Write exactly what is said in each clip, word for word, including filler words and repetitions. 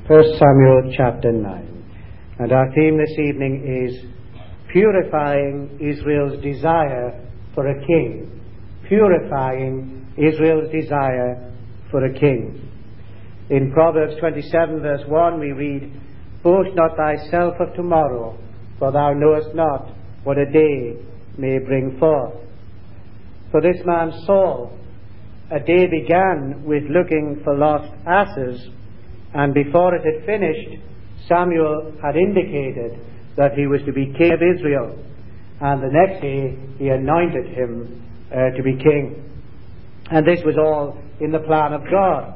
First Samuel chapter nine. And our theme this evening is purifying Israel's desire for a king. Purifying Israel's desire for a king. In Proverbs twenty-seven verse one we read, "Boast not thyself of tomorrow, for thou knowest not what a day may bring forth." For this man Saul, a day began with looking for lost asses, and before it had finished, Samuel had indicated that he was to be king of Israel, and the next day he anointed him uh, to be king. And this was all in the plan of God.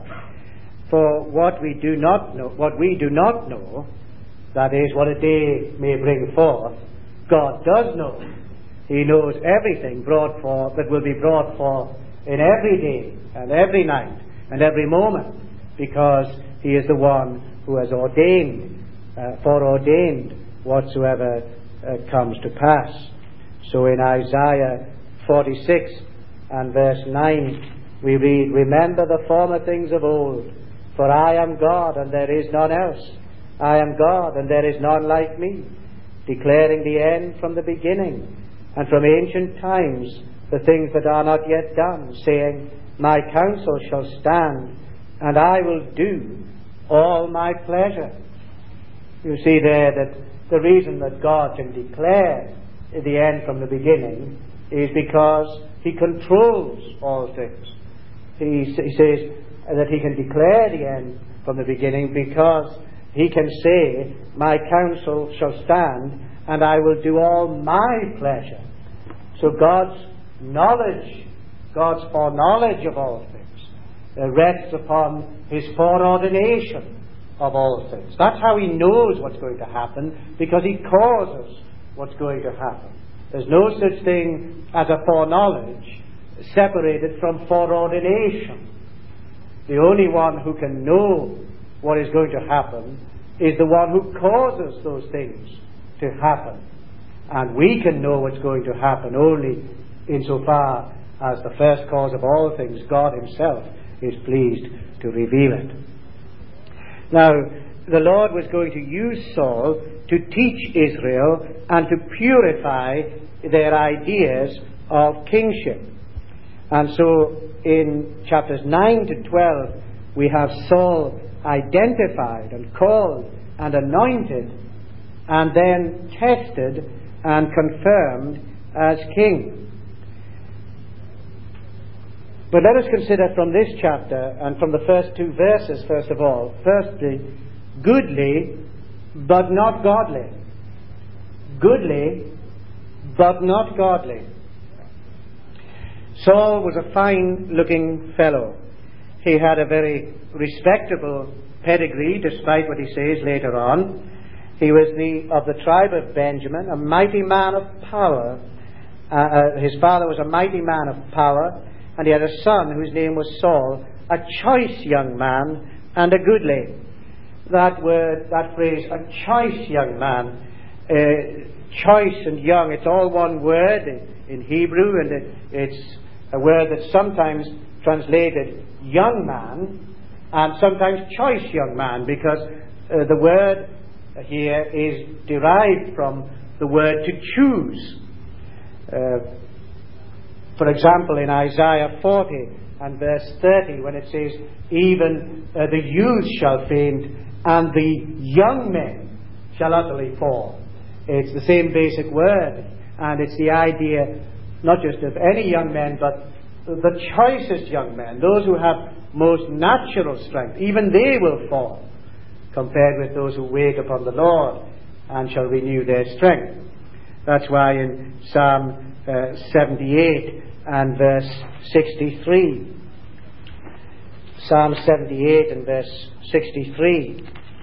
For what we do not know, what we do not know, that is, what a day may bring forth, God does know. He knows everything brought forth that will be brought forth in every day and every night and every moment, because He is the one who has ordained, uh, foreordained whatsoever uh, comes to pass. So in Isaiah forty-six and verse nine we read, "Remember the former things of old, for I am God and there is none else. I am God and there is none like me, declaring the end from the beginning, and from ancient times the things that are not yet done, saying, My counsel shall stand, and I will do all my pleasure." You see there that the reason that God can declare the end from the beginning is because He controls all things. He, he says that He can declare the end from the beginning because He can say, "My counsel shall stand, and I will do all my pleasure." So God's knowledge, God's foreknowledge of all things, uh, rests upon His foreordination of all things. That's how He knows what's going to happen, because He causes what's going to happen. There's no such thing as a foreknowledge separated from foreordination. The only one who can know what is going to happen is the one who causes those things to happen. And we can know what's going to happen only insofar as the first cause of all things, God Himself, is pleased to reveal it. Now, the Lord was going to use Saul to teach Israel and to purify their ideas of kingship. And so in chapters nine to twelve we have Saul identified and called and anointed and then tested and confirmed as king. But let us consider from this chapter and from the first two verses, first of all, firstly, goodly but not godly. Goodly but not godly. Saul was a fine-looking fellow. He had a very respectable pedigree, despite what he says later on. He was the of the tribe of Benjamin, a mighty man of power. Uh, uh, his father was a mighty man of power, and he had a son whose name was Saul, a choice young man and a goodly. That word, that phrase, a choice young man, uh, choice and young, it's all one word in, in Hebrew, and it, it's a word that's sometimes translated young man and sometimes choice young man, because uh, the word here is derived from the word to choose. Uh, for example, in Isaiah forty and verse thirty, when it says, "Even uh, the youth shall faint, and the young men shall utterly fall." It's the same basic word, and it's the idea not just of any young men, but the choicest young men, those who have most natural strength, even they will fall, compared with those who wait upon the Lord and shall renew their strength. That's why in Psalm uh, seventy-eight and verse sixty-three, Psalm seventy-eight and verse sixty-three,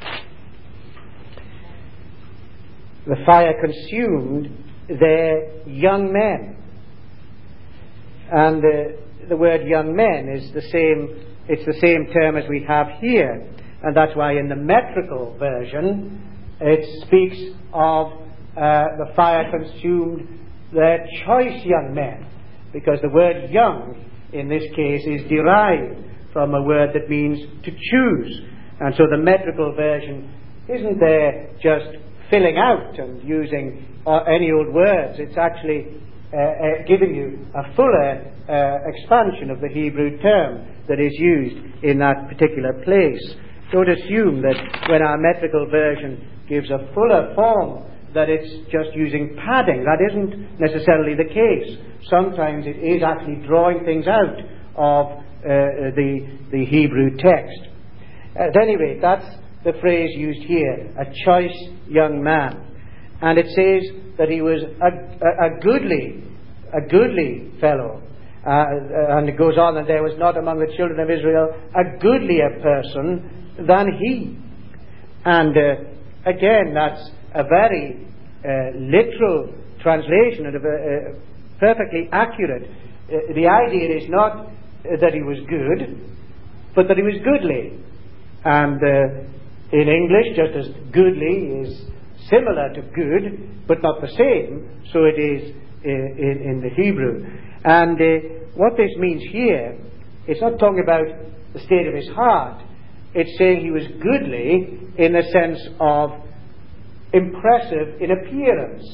the fire consumed their young men. And uh, the word young men is the same, it's the same term as we have here. And that's why in the metrical version it speaks of uh, the fire consumed their choice young men, because the word young in this case is derived from a word that means to choose. And so the metrical version isn't there just filling out and using uh, any old words. It's actually uh, uh, giving you a fuller uh, expansion of the Hebrew term that is used in that particular place. Don't assume that when our metrical version gives a fuller form that it's just using padding. That isn't necessarily the case. Sometimes it is actually drawing things out of uh, the, the Hebrew text. At any rate, that's the phrase used here, a choice young man. And it says that he was a, a, a goodly, a goodly fellow. Uh, and it goes on, and there was not among the children of Israel a goodlier person than he. And uh, again, that's a very uh, literal translation and a, uh, perfectly accurate. Uh, the idea is not that he was good, but that he was goodly. And uh, in English, just as goodly is similar to good, but not the same, so it is in, in, in the Hebrew. And uh, what this means here, it's not talking about the state of his heart. It's saying he was goodly in the sense of impressive in appearance,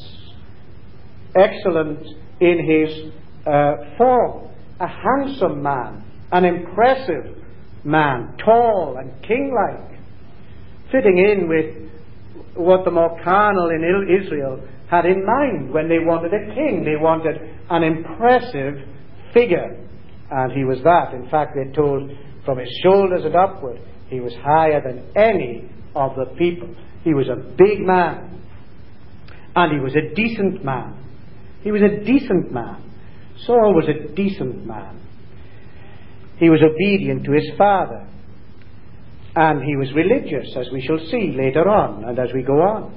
excellent in his uh, form, a handsome man, an impressive man, tall and king-like, fitting in with what the more carnal in Israel had in mind when they wanted a king. They wanted an impressive figure, and he was that. In fact, they're told from his shoulders and upward, he was higher than any of the people. He was a big man, and he was a decent man. He was a decent man. Saul was a decent man. He was obedient to his father, and he was religious, as we shall see later on and as we go on.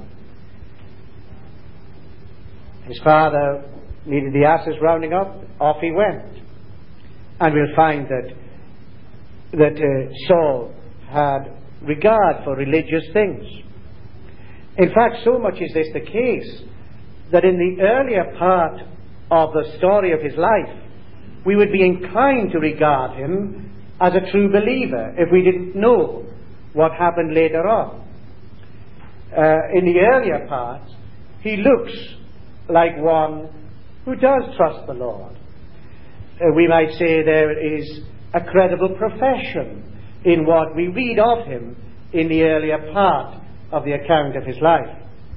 His father needed the asses rounding up, off he went. And we'll find that that uh, Saul had regard for religious things. In fact, so much is this the case that in the earlier part of the story of his life, we would be inclined to regard him as a true believer if we didn't know what happened later on. Uh, in the earlier part, he looks like one who does trust the Lord. Uh, we might say there is a credible profession in what we read of him in the earlier part of the account of his life.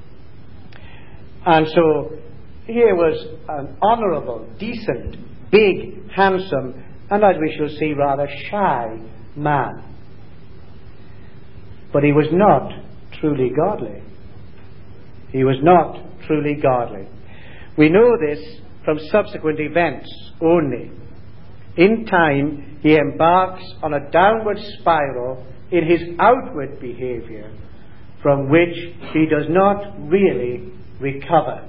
And so here was an honourable, decent, big, handsome, and as we shall see, rather shy man. But he was not truly godly. He was not truly godly. We know this from subsequent events only. In time, he embarks on a downward spiral in his outward behavior from which he does not really recover.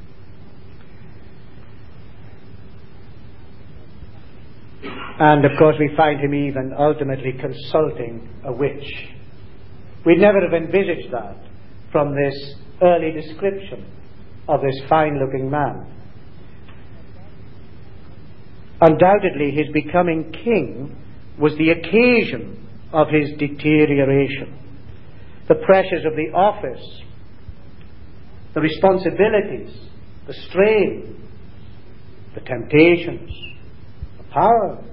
And of course we find him even ultimately consulting a witch. We'd never have envisaged that from this early description of this fine-looking man. Undoubtedly, his becoming king was the occasion of his deterioration. The pressures of the office, the responsibilities, the strain, the temptations, the power.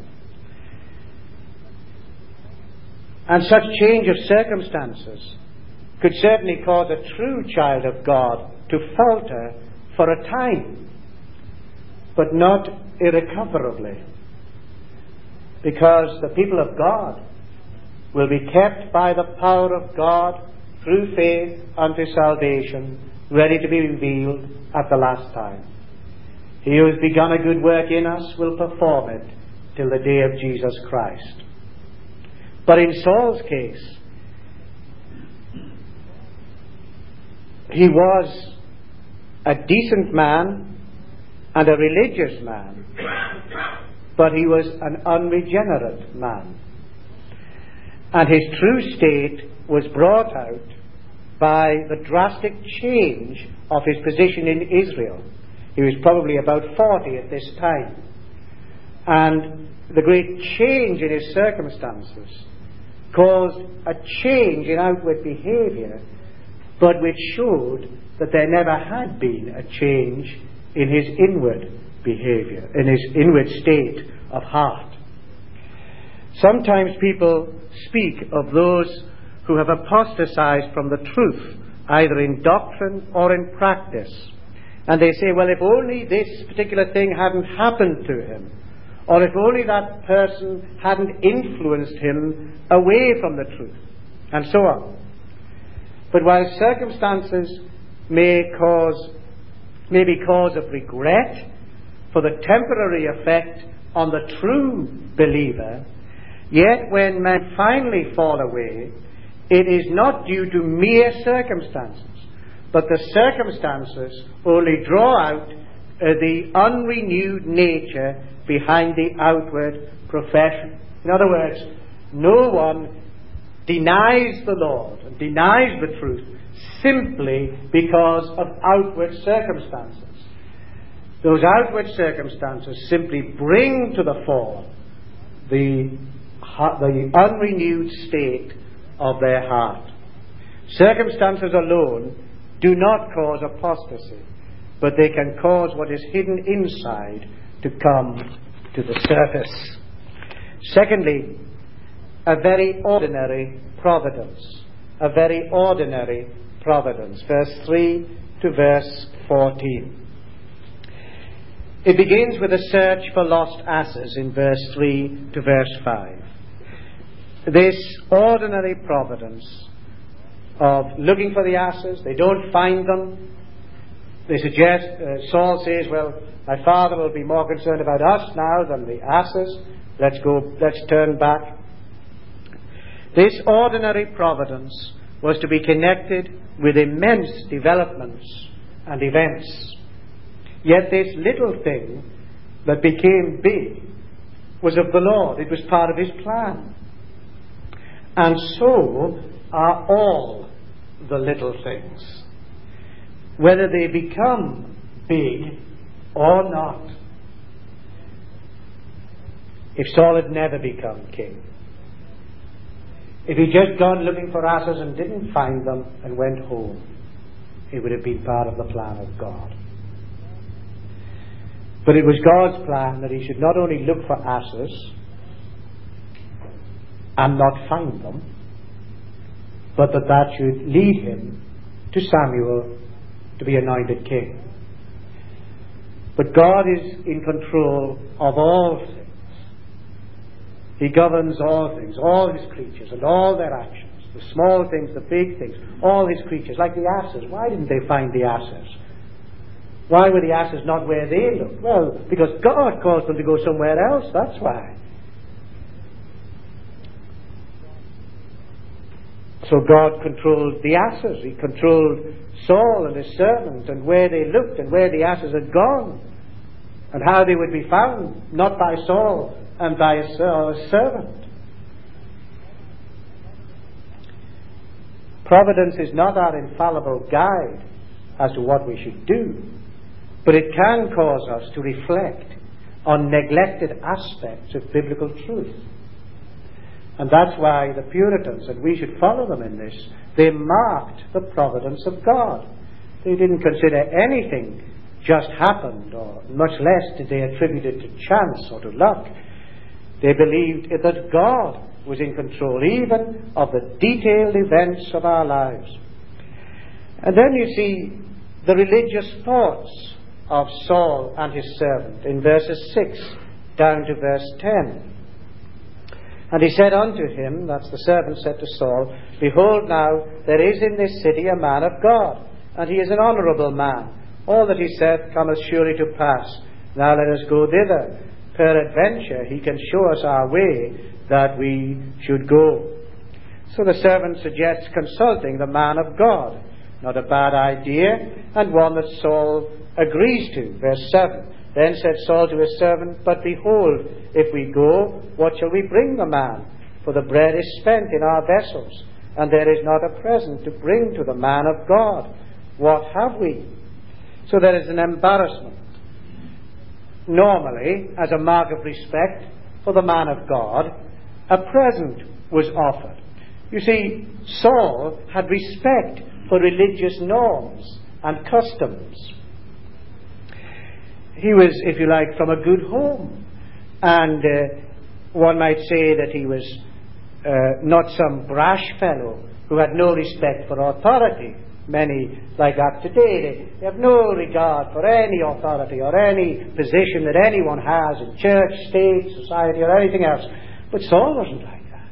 And such change of circumstances could certainly cause a true child of God to falter for a time, but not irrecoverably, because the people of God will be kept by the power of God through faith unto salvation, ready to be revealed at the last time. He who has begun a good work in us will perform it till the day of Jesus Christ. But in Saul's case, he was a decent man and a religious man, but he was an unregenerate man. And his true state was brought out by the drastic change of his position in Israel. He was probably about forty at this time. And the great change in his circumstances caused a change in outward behavior, but which showed that there never had been a change in his inward behavior, in his inward state of heart. Sometimes people speak of those who have apostatized from the truth, either in doctrine or in practice. And they say, well, if only this particular thing hadn't happened to him, or if only that person hadn't influenced him away from the truth, and so on. But while circumstances may cause, may be cause of regret for the temporary effect on the true believer, yet when men finally fall away, it is not due to mere circumstances, but the circumstances only draw out uh, the unrenewed nature behind the outward profession. In other words, no one denies the Lord and denies the truth simply because of outward circumstances. Those outward circumstances simply bring to the fore the, the unrenewed state of their heart. Circumstances alone do not cause apostasy, but they can cause what is hidden inside to come to the surface. Secondly, a very ordinary providence. A very ordinary providence. Verse three to verse fourteen. It begins with a search for lost asses in verse three to verse five. This ordinary providence of looking for the asses, they don't find them. They suggest, uh, Saul says, well, my father will be more concerned about us now than the asses. Let's go, let's turn back. This ordinary providence was to be connected with immense developments and events. Yet this little thing that became big was of the Lord. It was part of his plan. And so are all the little things, whether they become big or not. If Saul had never become king, if he'd just gone looking for asses and didn't find them and went home, it would have been part of the plan of God. But it was God's plan that he should not only look for asses and not find them, but that that should lead him to Samuel to be anointed king. But God is in control of all things. He governs all things, all his creatures and all their actions, the small things, the big things, all his creatures, like the asses. Why didn't they find the asses? Why were the asses not where they looked? Well, because God caused them to go somewhere else, that's why. So God controlled the asses. He controlled Saul and his servant and where they looked and where the asses had gone and how they would be found, not by Saul and by his servant. Providence is not our infallible guide as to what we should do, but it can cause us to reflect on neglected aspects of biblical truth. And that's why the Puritans, and we should follow them in this, they marked the providence of God. They didn't consider anything just happened, or much less did they attribute it to chance or to luck. They believed that God was in control even of the detailed events of our lives. And then you see the religious thoughts of Saul and his servant in verses six down to verse ten. And he said unto him, that's the servant said to Saul, Behold now, there is in this city a man of God, and he is an honourable man. All that he saith cometh surely to pass. Now let us go thither. Peradventure he can show us our way that we should go. So the servant suggests consulting the man of God. Not a bad idea, and one that Saul agrees to. Verse seven. Then said Saul to his servant, But behold, if we go, what shall we bring the man? For the bread is spent in our vessels, and there is not a present to bring to the man of God. What have we? So there is an embarrassment. Normally, as a mark of respect for the man of God, a present was offered. You see, Saul had respect for religious norms and customs. He was, if you like, from a good home. And uh, one might say that he was uh, not some brash fellow who had no respect for authority. Many like that today, they, they have no regard for any authority or any position that anyone has in church, state, society, or anything else. But Saul wasn't like that.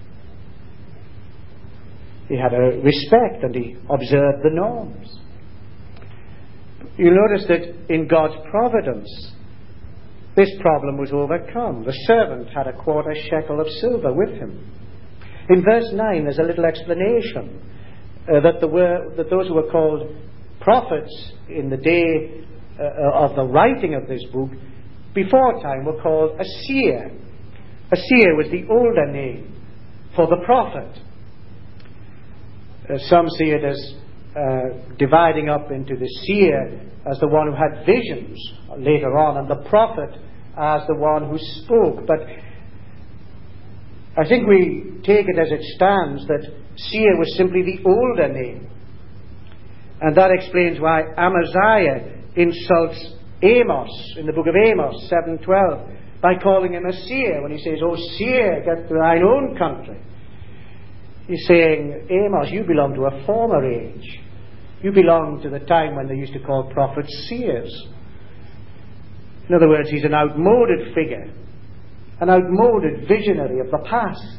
He had a respect and he observed the norms. You'll notice that in God's providence, this problem was overcome. The servant had a quarter shekel of silver with him. In verse nine, there's a little explanation uh, that, the were, that those who were called prophets in the day uh, of the writing of this book, before time were called a seer. A seer was the older name for the prophet. Uh, some see it as uh, dividing up into the seer as the one who had visions later on, and the prophet as the one who spoke. But I think we take it as it stands that seer was simply the older name. And that explains why Amaziah insults Amos in the book of Amos seven twelve by calling him a seer when he says, "Oh, seer, get to thine own country." He's saying, Amos, you belong to a former age. You belong to the time when they used to call prophets seers. In other words, he's an outmoded figure, an outmoded visionary of the past.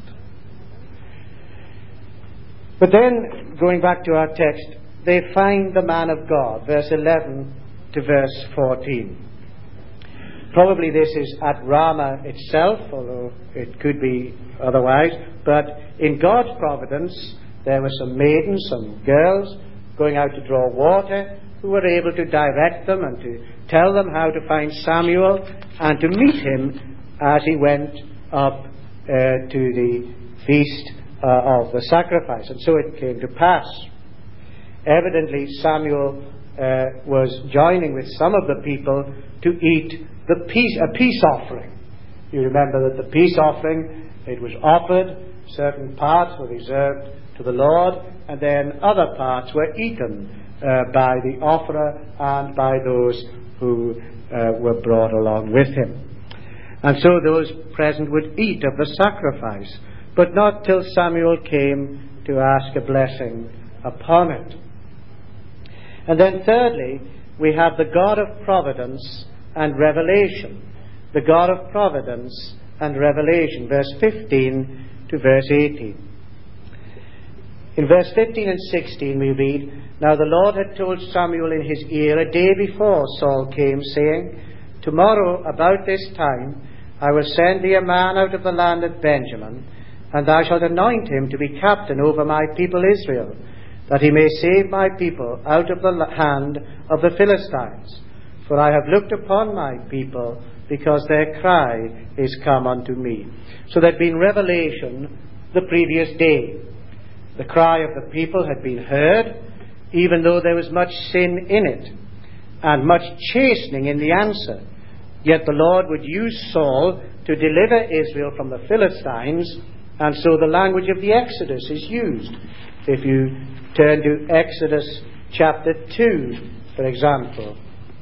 But then, going back to our text, they find the man of God, verse eleven to verse fourteen. Probably this is at Ramah itself, although it could be otherwise. But in God's providence, there were some maidens, some girls, going out to draw water, who were able to direct them and to tell them how to find Samuel and to meet him as he went up uh, to the feast uh, of the sacrifice. And so it came to pass. Evidently, Samuel uh, was joining with some of the people to eat the peace, a peace offering. You remember that the peace offering, it was offered, certain parts were reserved to the Lord, and then other parts were eaten uh, by the offerer and by those who uh, were brought along with him. And so those present would eat of the sacrifice, but not till Samuel came to ask a blessing upon it. And then thirdly, we have the God of providence and revelation. The God of providence and revelation, verse fifteen to verse eighteen. In verse fifteen and sixteen we read, "Now the Lord had told Samuel in his ear a day before Saul came, saying, Tomorrow about this time I will send thee a man out of the land of Benjamin, and thou shalt anoint him to be captain over my people Israel, that he may save my people out of the hand of the Philistines. For I have looked upon my people, because their cry is come unto me." So there had been revelation the previous day. The cry of the people had been heard, even though there was much sin in it, and much chastening in the answer. Yet the Lord would use Saul to deliver Israel from the Philistines, and so the language of the Exodus is used. If you turn to Exodus chapter two, for example.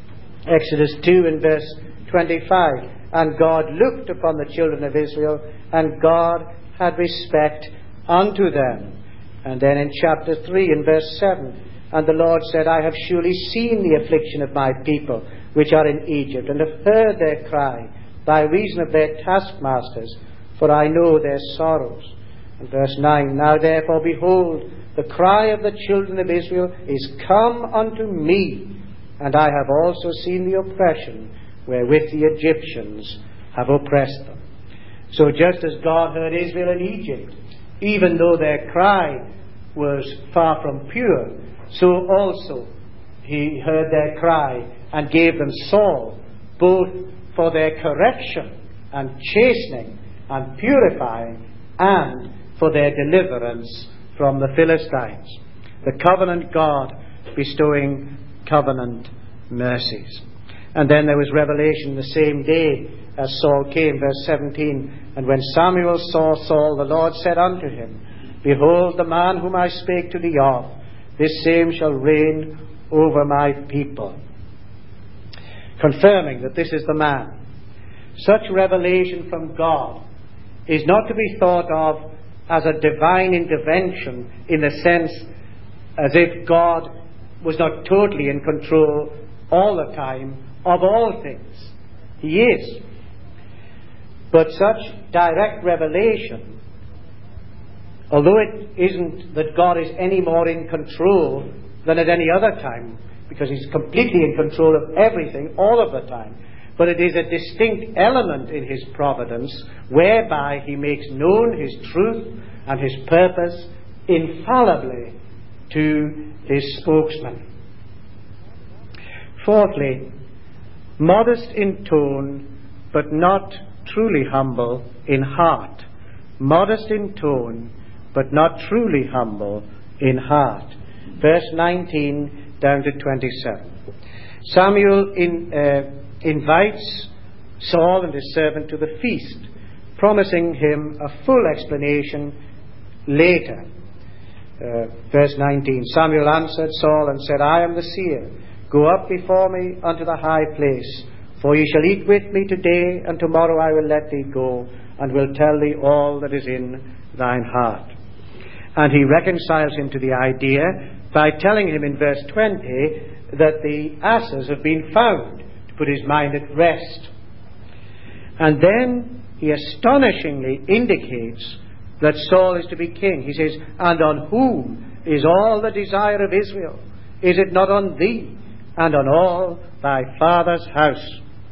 Exodus two and verse twenty-five. "And God looked upon the children of Israel, and God had respect unto them." And then in chapter three and verse seven, "And the Lord said, I have surely seen the affliction of my people, which are in Egypt, and have heard their cry, by reason of their taskmasters, for I know their sorrows." And verse nine, "Now therefore, behold, the cry of the children of Israel is come unto me, and I have also seen the oppression wherewith the Egyptians have oppressed them." So just as God heard Israel in Egypt, even though their cry was far from pure, so also he heard their cry and gave them Saul, both for their correction and chastening and purifying, and for their deliverance from the Philistines. The covenant God bestowing covenant mercies. And then there was revelation the same day as Saul came, verse seventeen. "And when Samuel saw Saul, the Lord said unto him, Behold, the man whom I spake to thee of, this same shall reign over my people. Confirming that this is the man. Such revelation from God is not to be thought of as a divine intervention in the sense as if God was not totally in control all the time of all things. He is. But such direct revelation, although it isn't that God is any more in control than at any other time, because He's completely in control of everything all of the time, but it is a distinct element in His providence whereby He makes known His truth and His purpose infallibly to His spokesman. Fourthly, modest in tone, but not truly humble in heart. Modest in tone, but not truly humble in heart. Verse nineteen down to twenty-seven. Samuel in, uh, invites Saul and his servant to the feast, promising him a full explanation later. Uh, verse nineteen. Samuel answered Saul and said, I am the seer. Go up before me unto the high place, for ye shall eat with me today, and tomorrow I will let thee go, and will tell thee all that is in thine heart. And he reconciles him to the idea by telling him in verse twenty that the asses have been found, to put his mind at rest. And then he astonishingly indicates that Saul is to be king. He says, and on whom is all the desire of Israel? Is it not on thee and on all thy father's house?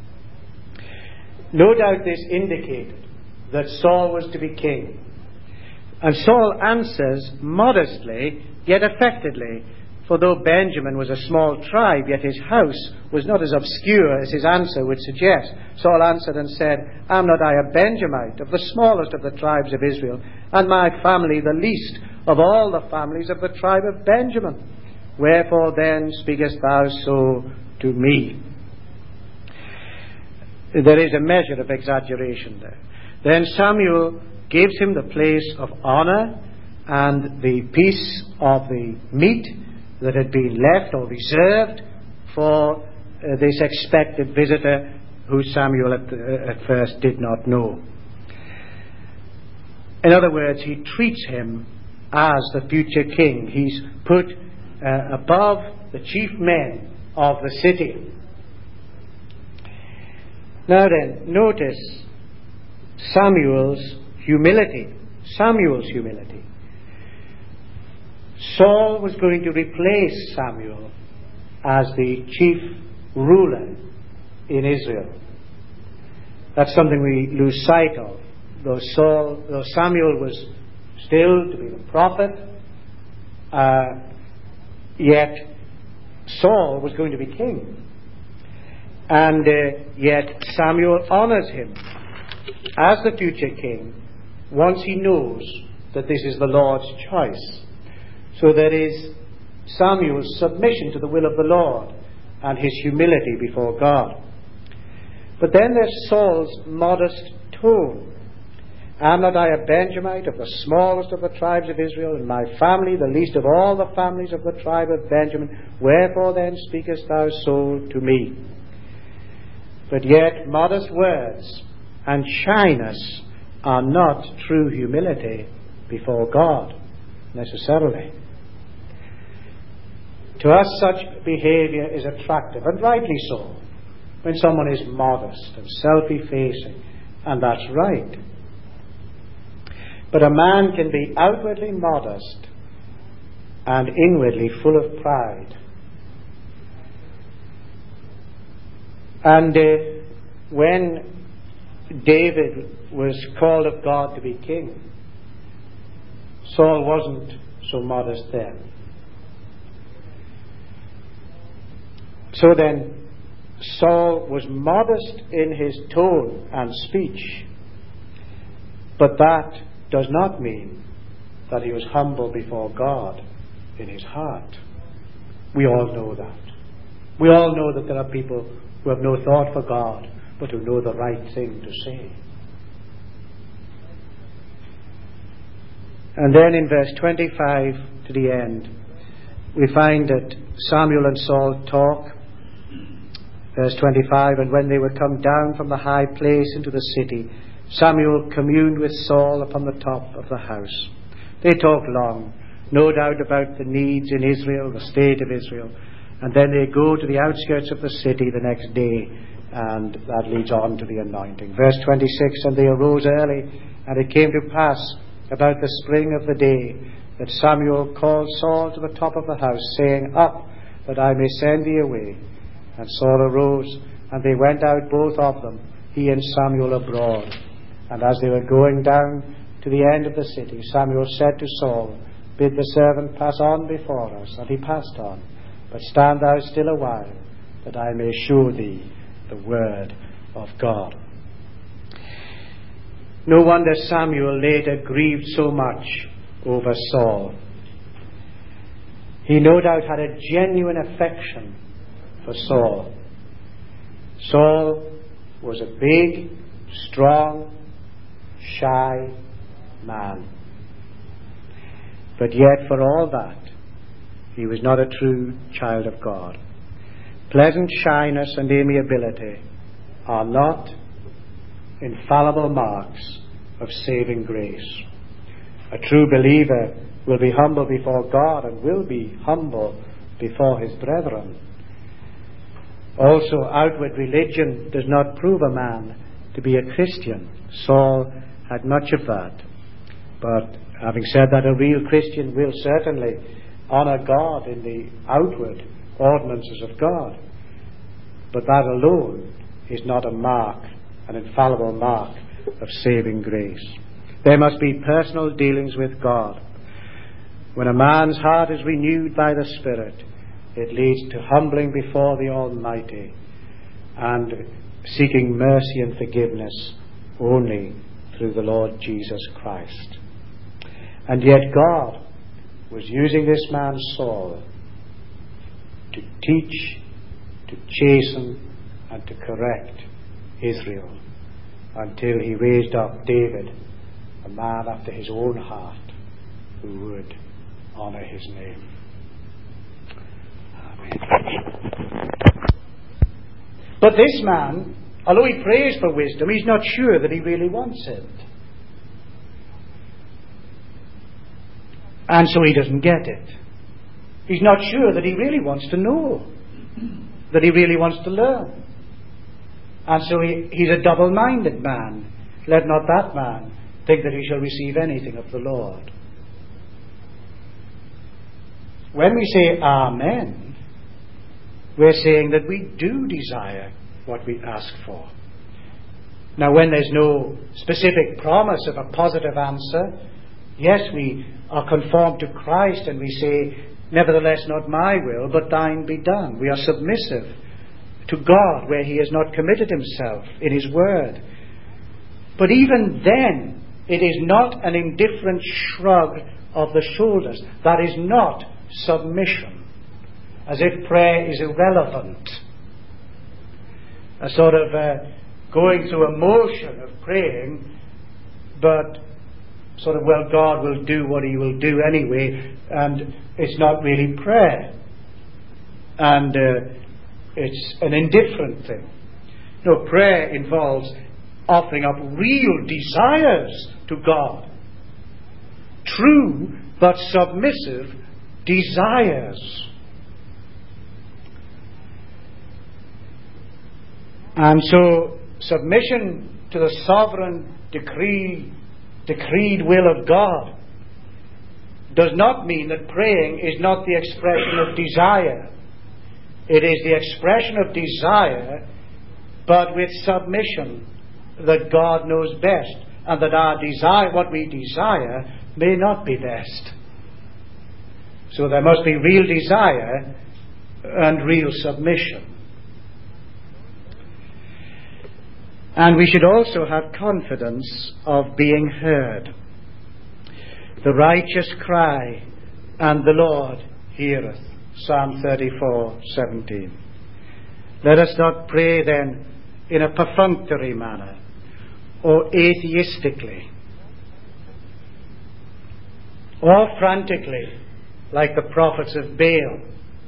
No doubt this indicated that Saul was to be king. And Saul answers modestly, yet affectedly, for though Benjamin was a small tribe, yet his house was not as obscure as his answer would suggest. Saul answered and said, Am not I a Benjamite, of the smallest of the tribes of Israel, and my family the least of all the families of the tribe of Benjamin? Wherefore then speakest thou so to me? There is a measure of exaggeration there. Then Samuel gives him the place of honor and the piece of the meat that had been left or reserved for uh, this expected visitor who Samuel at, uh, at first did not know. In other words, he treats him as the future king. He's put uh, above the chief men of the city. Now then, notice Samuel's humility. Samuel's humility. Saul was going to replace Samuel as the chief ruler in Israel. That's something we lose sight of. Though Saul, though Samuel was still to be the prophet, uh, yet Saul was going to be king. And uh, yet Samuel honors him as the future king once he knows that this is the Lord's choice. So there is Samuel's submission to the will of the Lord and his humility before God. But then there's Saul's modest tone. Am not I a Benjamite, of the smallest of the tribes of Israel, and my family the least of all the families of the tribe of Benjamin? Wherefore then speakest thou so to me? But yet modest words and shyness are not true humility before God, necessarily. To us, such behavior is attractive, and rightly so, when someone is modest and self-effacing, and that's right. But a man can be outwardly modest and inwardly full of pride. And uh, when David was called of God to be king, Saul wasn't so modest then. So then, Saul was modest in his tone and speech, but that does not mean that he was humble before God in his heart. We all know that. We all know that there are people who have no thought for God, but who know the right thing to say. And then in verse twenty-five to the end, we find that Samuel and Saul talk. Verse twenty-five, and when they were come down from the high place into the city, Samuel communed with Saul upon the top of the house. They talk long, no doubt about the needs in Israel, the state of Israel. And then they go to the outskirts of the city the next day, and that leads on to the anointing. Verse twenty-six, and they arose early, and it came to pass about the spring of the day that Samuel called Saul to the top of the house, saying, Up, that I may send thee away. And Saul arose, and they went out both of them, he and Samuel abroad. And as they were going down to the end of the city, Samuel said to Saul, Bid the servant pass on before us. And he passed on. But stand thou still a while, that I may show thee the word of God. No wonder Samuel later grieved so much over Saul. He no doubt had a genuine affection for Saul. Saul was a big, strong, shy man. But yet for all that, he was not a true child of God. Pleasant shyness and amiability are not infallible marks of saving grace. A true believer will be humble before God and will be humble before his brethren. Also, outward religion does not prove a man to be a Christian. Saul had much of that. But having said that, a real Christian will certainly honour God in the outward ordinances of God. But that alone is not a mark, an infallible mark of saving grace. There must be personal dealings with God. When a man's heart is renewed by the Spirit, it leads to humbling before the Almighty and seeking mercy and forgiveness only through the Lord Jesus Christ. And yet God was using this man Saul to teach, to chasten, and to correct Israel until he raised up David, a man after his own heart, who would honour his name. Amen. But this man, although he prays for wisdom, he's not sure that he really wants it. And so he doesn't get it. He's not sure that he really wants to know, that he really wants to learn. And so he, he's a double-minded man. Let not that man think that he shall receive anything of the Lord. When we say Amen, we're saying that we do desire what we ask for. Now, when there's no specific promise of a positive answer, yes, we are conformed to Christ and we say, nevertheless, not my will, but thine be done. We are submissive to God where he has not committed himself in his word. But even then, it is not an indifferent shrug of the shoulders. That is not submission, as if prayer is irrelevant. A sort of uh, going through a motion of praying, but sort of, well, God will do what he will do anyway, and it's not really prayer. And uh, it's an indifferent thing. No, prayer involves offering up real desires to God. True but submissive desires. And so submission to the sovereign decree, decreed will of God does not mean that praying is not the expression of desire. It is the expression of desire, but with submission that God knows best, and that our desire, what we desire, may not be best. So there must be real desire and real submission. And we should also have confidence of being heard. The righteous cry, and the Lord heareth. Psalm thirty-four seventeen. Let us not pray then in a perfunctory manner or atheistically. or frantically like the prophets of Baal,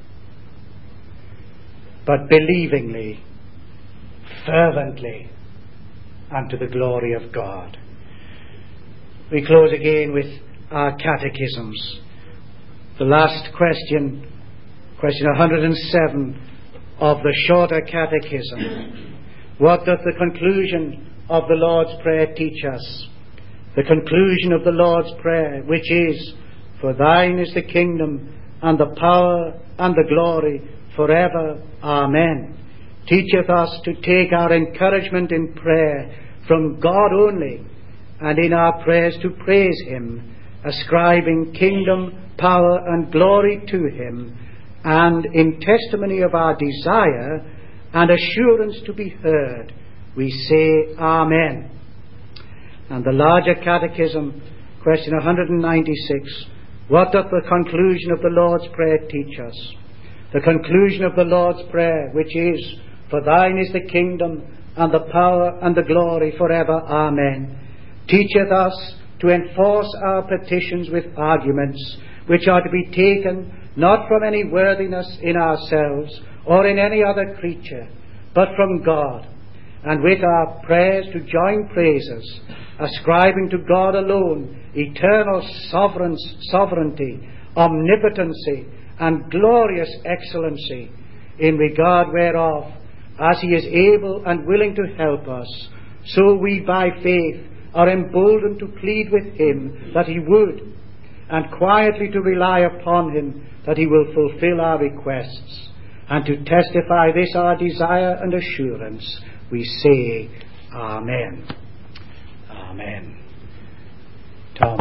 but believingly, fervently, and to the glory of God. We close again with our catechisms. The last question, question one hundred seven of the shorter catechism. What doth the conclusion of the Lord's Prayer teach us? The conclusion of the Lord's Prayer, which is, "For thine is the kingdom, and the power, and the glory, forever. Amen," teacheth us to take our encouragement in prayer from God only, and in our prayers to praise Him, ascribing kingdom, power, and glory to Him, and in testimony of our desire and assurance to be heard, we say Amen. And the larger catechism, question one hundred ninety-six, what doth the conclusion of the Lord's Prayer teach us? The conclusion of the Lord's Prayer, which is, "For thine is the kingdom, and the power, and the glory, forever. Amen," teacheth us to enforce our petitions with arguments, which are to be taken not from any worthiness in ourselves or in any other creature, but from God, and with our prayers to join praises, ascribing to God alone eternal sovereignty, omnipotency, and glorious excellency, in regard whereof, as He is able and willing to help us, so we by faith are emboldened to plead with Him that He would, and quietly to rely upon Him that He will fulfill our requests, and to testify this our desire and assurance, we say Amen. Amen. Tom.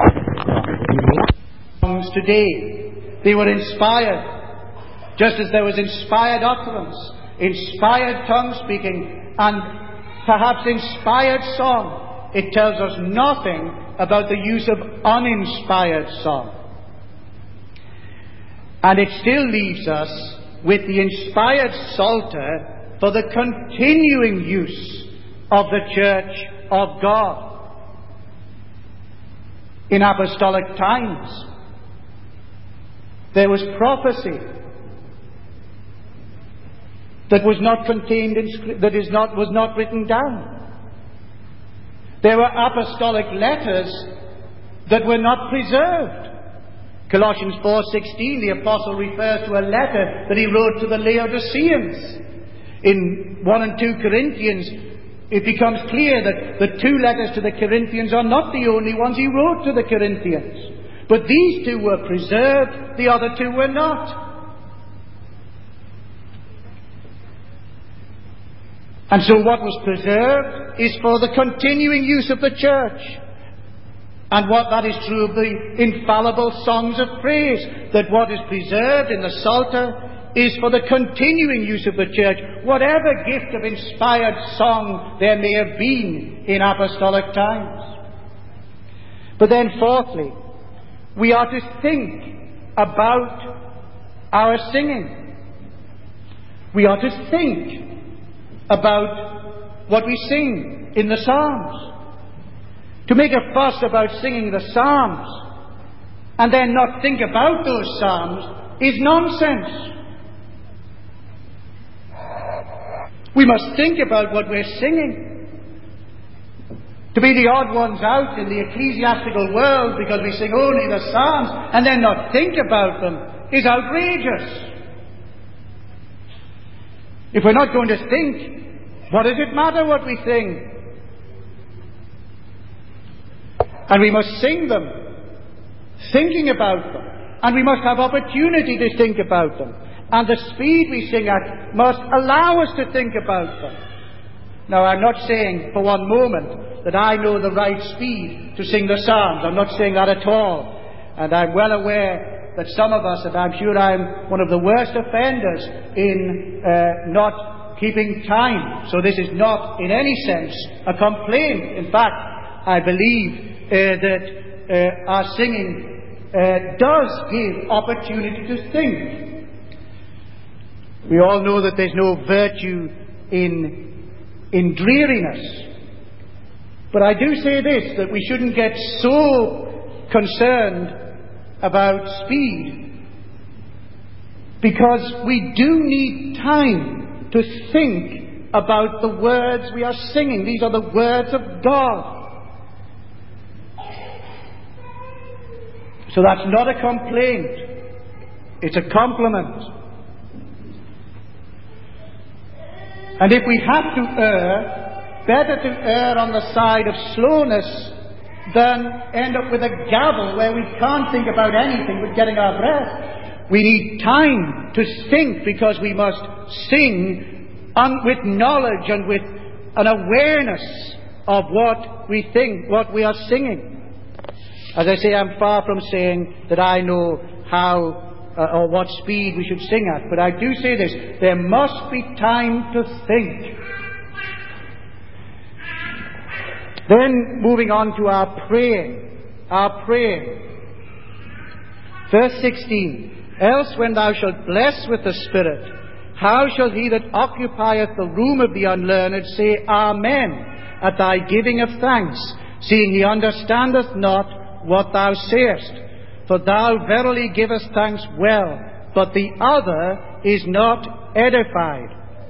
Songs today, they were inspired, just as there was inspired utterance, inspired tongue speaking, and perhaps inspired song. It tells us nothing about the use of uninspired song. And it still leaves us with the inspired Psalter for the continuing use of the Church of God. In apostolic times, there was prophecy that was not contained in, that is not, was not written down. There were apostolic letters that were not preserved. Colossians four sixteen, the apostle refers to a letter that he wrote to the Laodiceans. In one and two Corinthians, it becomes clear that the two letters to the Corinthians are not the only ones he wrote to the Corinthians. But these two were preserved, the other two were not. And so what was preserved is for the continuing use of the church. And what that is true of the infallible songs of praise, that what is preserved in the Psalter is for the continuing use of the church, whatever gift of inspired song there may have been in apostolic times. But then fourthly, we are to think about our singing. We are to think about what we sing in the Psalms. To make a fuss about singing the Psalms and then not think about those Psalms is nonsense. We must think about what we're singing. To be the odd ones out in the ecclesiastical world because we sing only the Psalms and then not think about them is outrageous. If we're not going to think, what does it matter what we sing? And we must sing them, thinking about them. And we must have opportunity to think about them. And the speed we sing at must allow us to think about them. Now, I'm not saying for one moment that I know the right speed to sing the Psalms. I'm not saying that at all. And I'm well aware that some of us, and I'm sure I'm one of the worst offenders in uh, not keeping time. So this is not in any sense a complaint. In fact, I believe uh, that uh, our singing uh, does give opportunity to think. We all know that there's no virtue in, in dreariness. But I do say this, that we shouldn't get so concerned about speed, because we do need time to think about the words we are singing. These are the words of God. So that's not a complaint. It's a compliment. And if we have to err, better to err on the side of slowness than end up with a gavel where we can't think about anything but getting our breath. We need time to think, because we must sing un- with knowledge and with an awareness of what we think, what we are singing. As I say, I'm far from saying that I know how uh, or what speed we should sing at, but I do say this: there must be time to think. Then moving on to our praying, our praying. Verse sixteen, else when thou shalt bless with the Spirit, how shall he that occupieth the room of the unlearned say Amen at thy giving of thanks, seeing he understandeth not what thou sayest? For thou verily givest thanks well, but the other is not edified.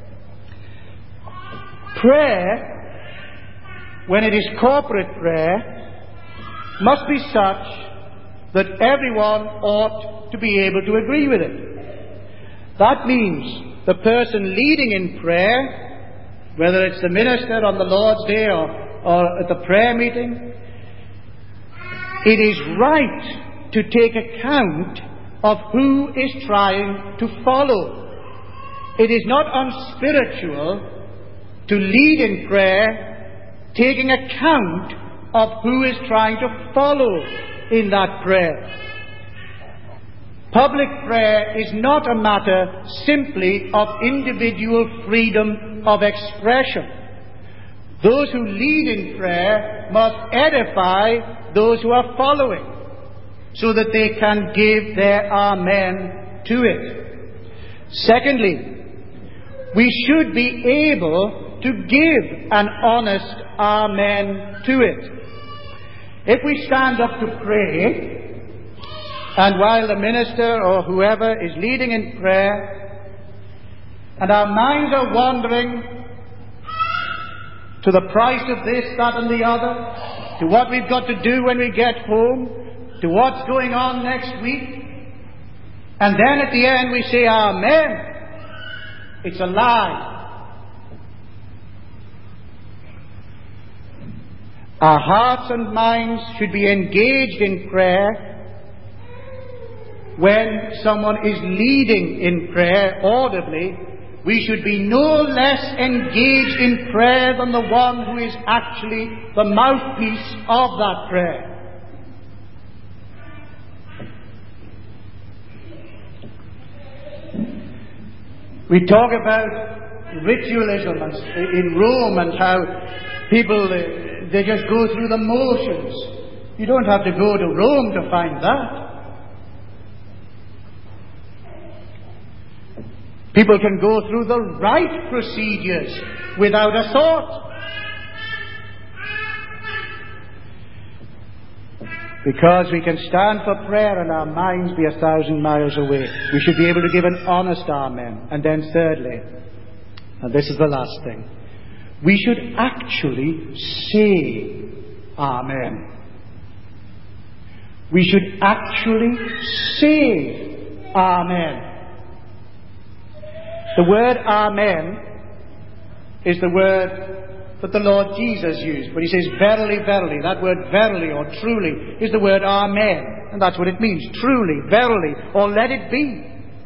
Prayer, when it is corporate prayer, must be such that everyone ought to be able to agree with it. That means the person leading in prayer, whether it's the minister on the Lord's Day or, or at the prayer meeting, it is right to take account of who is trying to follow. It is not unspiritual to lead in prayer, taking account of who is trying to follow in that prayer. Public prayer is not a matter simply of individual freedom of expression. Those who lead in prayer must edify those who are following, so that they can give their amen to it. Secondly, we should be able to give an honest amen to it. If we stand up to pray, and while the minister or whoever is leading in prayer, and our minds are wandering to the price of this, that and the other, to what we've got to do when we get home, to what's going on next week, and then at the end we say Amen, it's a lie. Our hearts and minds should be engaged in prayer when someone is leading in prayer audibly. We should be no less engaged in prayer than the one who is actually the mouthpiece of that prayer. We talk about ritualism in Rome and how people, they just go through the motions. You don't have to go to Rome to find that. People can go through the right procedures without a thought. Because we can stand for prayer and our minds be a thousand miles away. We should be able to give an honest amen. And then thirdly, and this is the last thing, we should actually say amen. We should actually say amen. The word amen is the word that the Lord Jesus used. But he says verily, verily. That word verily or truly is the word amen. And that's what it means. Truly, verily, or let it be.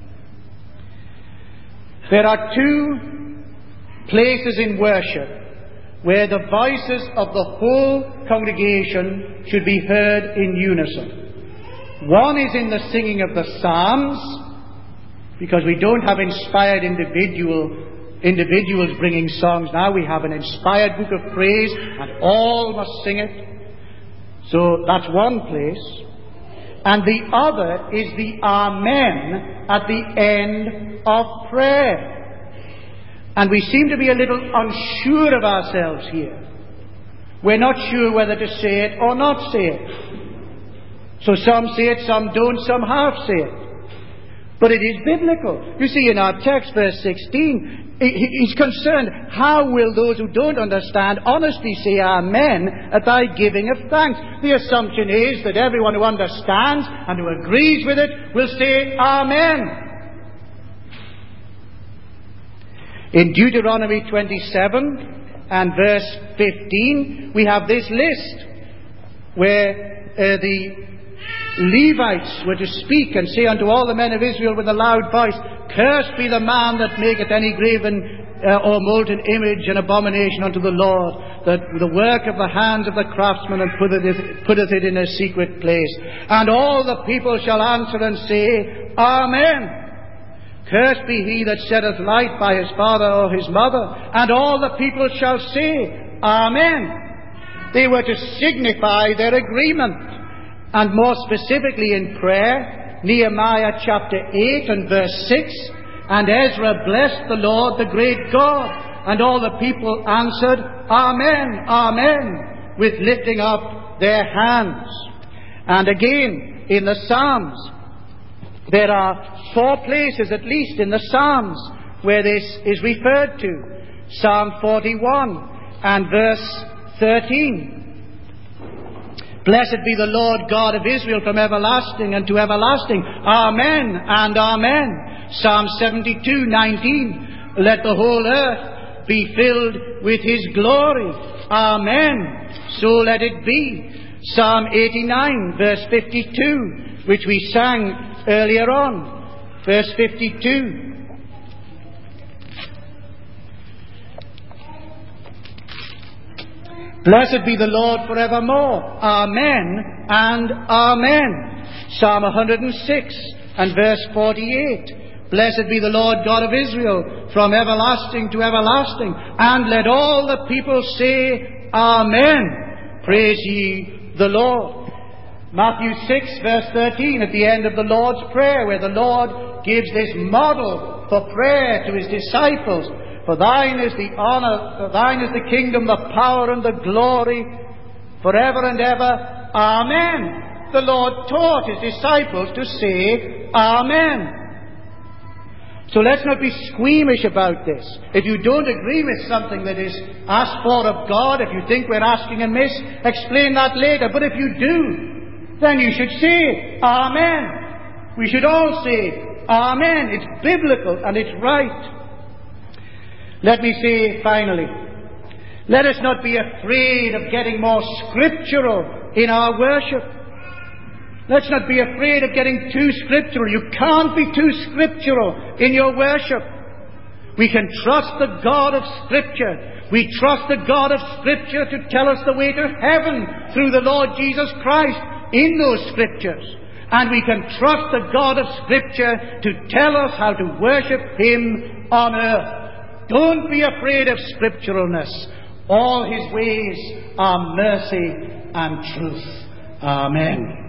There are two places in worship where the voices of the whole congregation should be heard in unison. One is in the singing of the Psalms, because we don't have inspired individual individuals bringing songs now. We have an inspired book of praise and all must sing it. So that's one place. And the other is the amen at the end of prayer. And we seem to be a little unsure of ourselves here. We're not sure whether to say it or not say it. So some say it, some don't, some half say it. But it is biblical. You see in our text, verse sixteen, he's concerned, how will those who don't understand honestly say amen at thy giving of thanks? The assumption is that everyone who understands and who agrees with it will say amen. In Deuteronomy twenty-seven and verse fifteen, we have this list where uh, the Levites were to speak and say unto all the men of Israel with a loud voice, Cursed be the man that maketh any graven uh, or molten image and abomination unto the Lord, that the work of the hands of the craftsman, and putteth it, putteth it in a secret place. And all the people shall answer and say, Amen. Cursed be he that setteth light by his father or his mother. And all the people shall say, Amen. They were to signify their agreement. And more specifically in prayer, Nehemiah chapter eight and verse six, And Ezra blessed the Lord, the great God. And all the people answered, Amen, Amen, with lifting up their hands. And again, in the Psalms, there are four places, at least in the Psalms, where this is referred to. Psalm forty-one and verse thirteen. Blessed be the Lord God of Israel from everlasting and to everlasting. Amen and amen. Psalm seventy-two nineteen. Let the whole earth be filled with his glory. Amen. So let it be. Psalm eighty-nine verse fifty-two, which we sang earlier on. Verse fifty-two. Blessed be the Lord forevermore. Amen and amen. Psalm one hundred six and verse forty-eight. Blessed be the Lord God of Israel from everlasting to everlasting. And let all the people say, Amen. Praise ye the Lord. Matthew six verse thirteen, at the end of the Lord's Prayer, where the Lord gives this model for prayer to his disciples. For thine is the honor, for thine is the kingdom, the power, and the glory, forever and ever. Amen. The Lord taught his disciples to say, Amen. So let's not be squeamish about this. If you don't agree with something that is asked for of God, if you think we're asking amiss, explain that later. But if you do, then you should say, Amen. We should all say, Amen. It's biblical and it's right. Let me say finally, let us not be afraid of getting more scriptural in our worship. Let's not be afraid of getting too scriptural. You can't be too scriptural in your worship. We can trust the God of Scripture. We trust the God of Scripture to tell us the way to heaven through the Lord Jesus Christ in those Scriptures. And we can trust the God of Scripture to tell us how to worship Him on earth. Don't be afraid of scripturalness. All his ways are mercy and truth. Amen.